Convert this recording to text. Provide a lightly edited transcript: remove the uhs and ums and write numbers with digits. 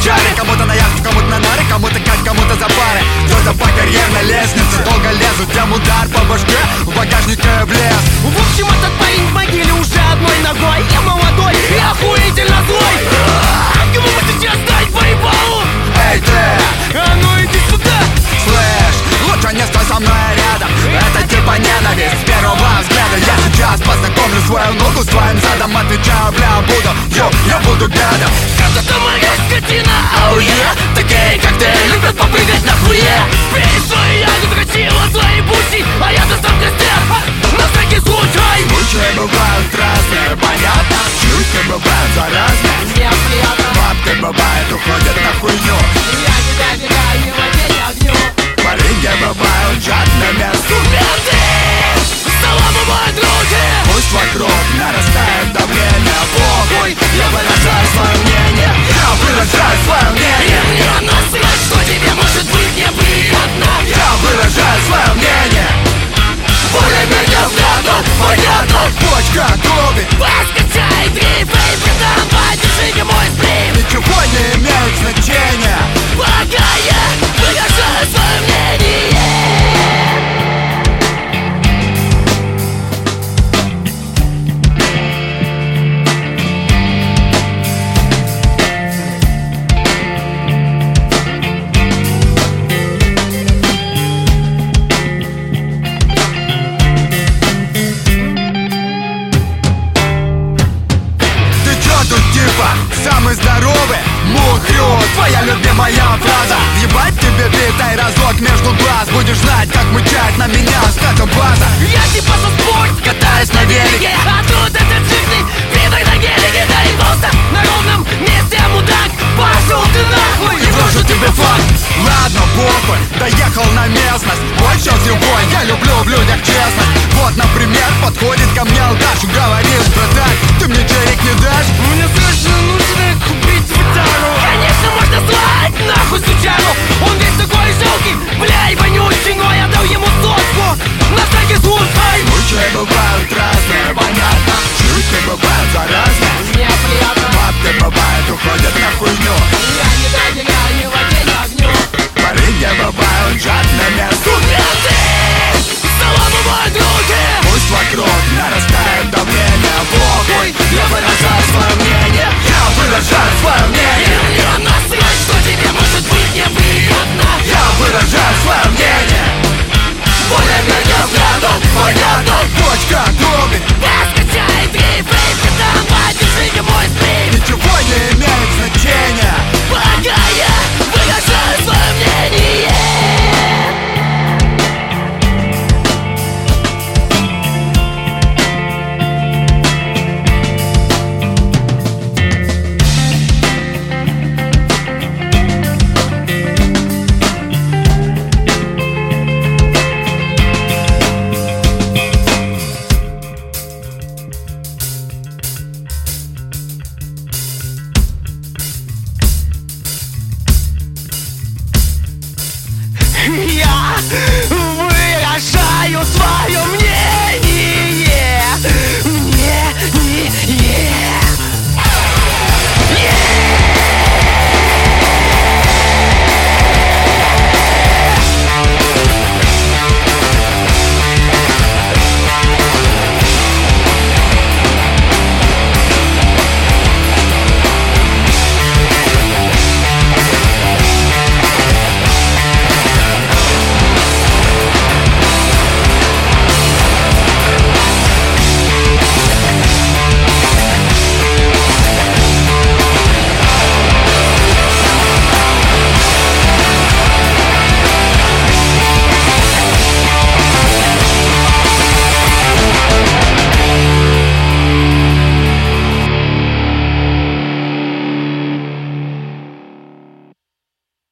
чаре. Кому-то на яхту, кому-то на нары, кому-то кайф, кому-то за пары. Кто-то по карьерной лестнице долго лезут, тем удар по башке в багажнике влез. В общем, этот парень в могиле уже одной ногой. Я молодой и охуительно злой. Кому бы сейчас дать по-ебалу? Эй ты, А ну иди сюда! слышь, лучше не стой со мной рядом. Это типа ненависть с первого взгляда. Я сейчас познакомлю свою ногу с твоим задом. Отвечаю, бля, буду, я буду гадом. Это моя скотина, оу yeah. Такие, как ты, любят попрыгать на хуе. Перестой, я не красиво свои буси, а я достал костер на всякий случай. Случаи бывают разные, понятно. Чувства бывают заразные. Мне приятно, Бабки бывают, уходят на хуйню. я тебя бегаю, не воде, огню. Пареньки бывают жадными. Суперты! Салам, мои други! Пусть вокруг нарастает давление. Похуй, я выражаю свое мнение. Я выражаю свое мнение. Мне насрать, что тебе может быть неприятно. Я выражаю свое мнение. Более-менее взгляду, понятно. Почка клубит, Поскачай дрейф, эй, братан, подержи мой сплив. ничего не имеет значения. Пока я выражаю свое мнение. Самый здоровый мухрю. Твоя любимая фраза: ебать тебе битой разок между глаз. Будешь знать, как мычать на меня с база. Я типа со спорт,